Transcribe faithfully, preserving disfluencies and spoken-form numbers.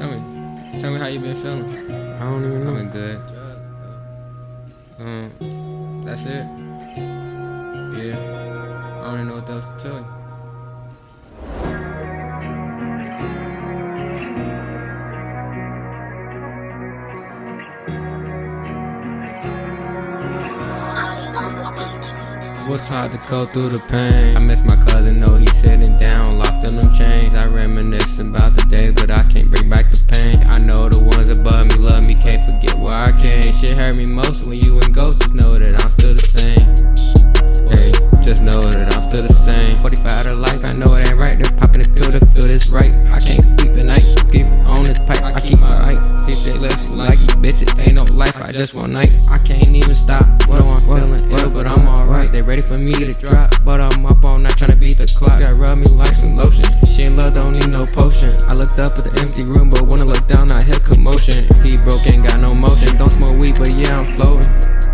Tell me, tell me how you been feeling. I don't even know. I've been good. Um, that's it. Yeah, I don't even know what else to tell you. What's hard to go through the pain? I miss my cousin, though he's sitting down, locked in them chains. I reminisce about the days, but I can't bring back the pain. I know the ones above me love me, can't forget where I came. Shit hurt me most when you and ghosts, just know that I'm still the same. Hey, just know that I'm still the same. forty-five to life, I know it ain't right. They're popping the pill to feel this right. I can't sleep at night, keep on this pipe, I keep my eye. She say less like bitches, ain't no life, I just want night. I can't even stop, what I'm feeling ill, but I'm alright. They ready for me to drop, but I'm up all night tryna beat the clock. Got rub me like some lotion, she in love, don't need no potion. I looked up at the empty room, but when I look down I hear commotion. He broke, ain't got no motion, don't smoke weed, but yeah I'm floating.